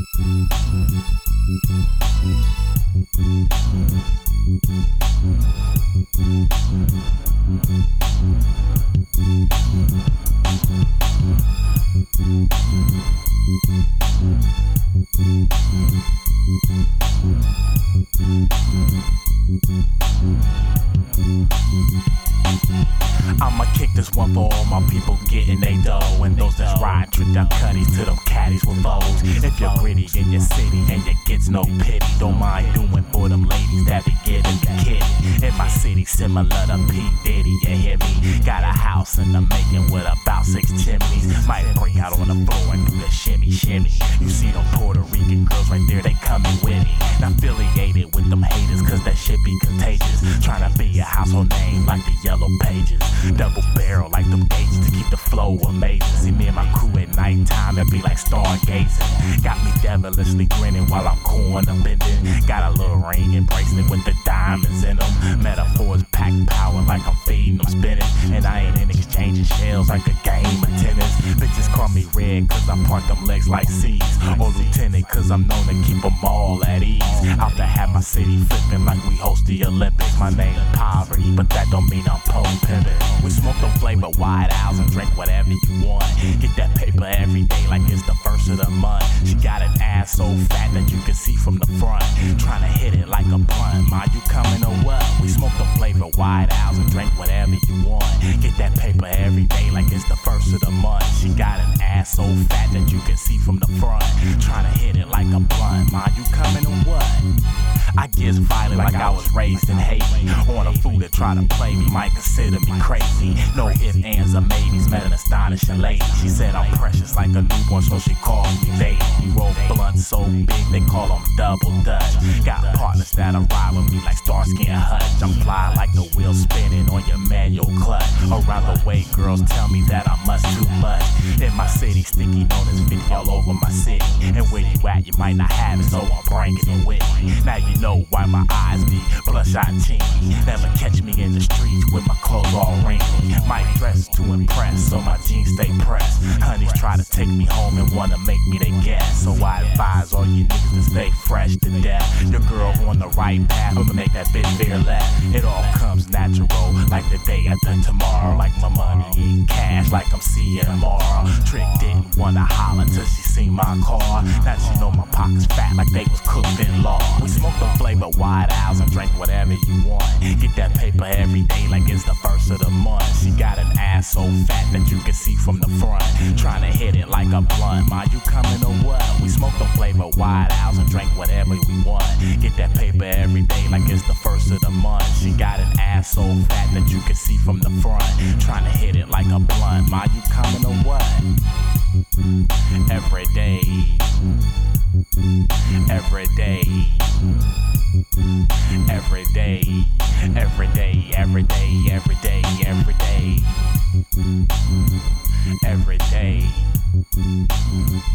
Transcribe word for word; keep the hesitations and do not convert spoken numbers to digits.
I'ma kick this one for all my people getting they dough, and those that's riding trick their cutties to them caddies with bows. If you're gritty in your city and you gets no pity, don't mind doing for them ladies that be getting the kitty. In my city, similar to P. Diddy, you hear me? Got a house in the making with about six chimneys. Might bring out on the floor and do the shimmy shimmy. You see them Puerto Rican girls right there, they coming with me. Not affiliated with them haters, cause that shit be contagious. Tryna be a household name like the Yellow Pages. Double barrel like them gauges to keep the flow amazing. See me and my crew at nighttime, it be like stargazing. Got me devilishly grinning while I'm corner bending. Got a little ring and bracelet with the diamonds in them. Metaphors pack power like I'm feeding them spinning. And I ain't in exchanging shells like a game of tennis. Bitches call me red cause I part them legs like C's. Or lieutenant cause I'm known to keep them all at ease. Out to have my city flipping like we host the Olympics. My name is Poverty, but that don't mean I'm pole pimpin'. We smoke them flavor White Owls and drink whatever you want. Get that paper every day like it's the first of the month. She got an ass so fat that you can see from the front. Tryna hit it like a blunt. Ma, you coming or what? We smoke them flavor White Owls and drink whatever you want. Get that paper every day like it's the first of the month. She got an ass so fat that you can see from the front. Tryna hit it like a blunt. Ma, you coming or what? I get violent like I was raised in Haiti. On a fool that try to play me might consider me crazy. No ifs, ands, or maybes. Met an astonishing lady. She said I'm precious like a newborn, so she calls me baby. We roll blunts so big they call them double dutch. Got partners that'll ride with me like Starsky and Hutch. I'm fly like the wheel spinning on your manual clutch. Around the way, girls tell me that I'm much too much. In my city, sticky notice fifty all over my city. And where you at, you might not have it, so I'm bringing it with me. Now you know why my eyes be bloodshot teeny. Never catch me in the streets with my clothes all wrinkly. Might dress to impress, so my jeans stay pressed. Honeys try to take me home and wanna make me their guest. So I advise all you niggas to stay fresh to death. Your girl on the right path, I'ma make that bitch fear less. It all comes natural, like the day after tomorrow. Like my money in cash, like I'm seeing tomorrow. Trick didn't wanna holler till she seen my car. Now she know my pockets fat like they was cooked in law. We smoke the flavor White Owls and drink whatever you want. Get that paper every day like it's the first of the month. She got an ass so fat that you can see from the front. Tryna hit it like a blunt. Ma, you coming or what? We smoke the flavor White Owls and drink whatever we want. Get that paper every day like it's the first of the month. She got an ass so fat that you can see from the front. Tryna hit it like a blunt. Ma, you coming or what? Every day, every day, every day, every day, every day, every day, every day, every day.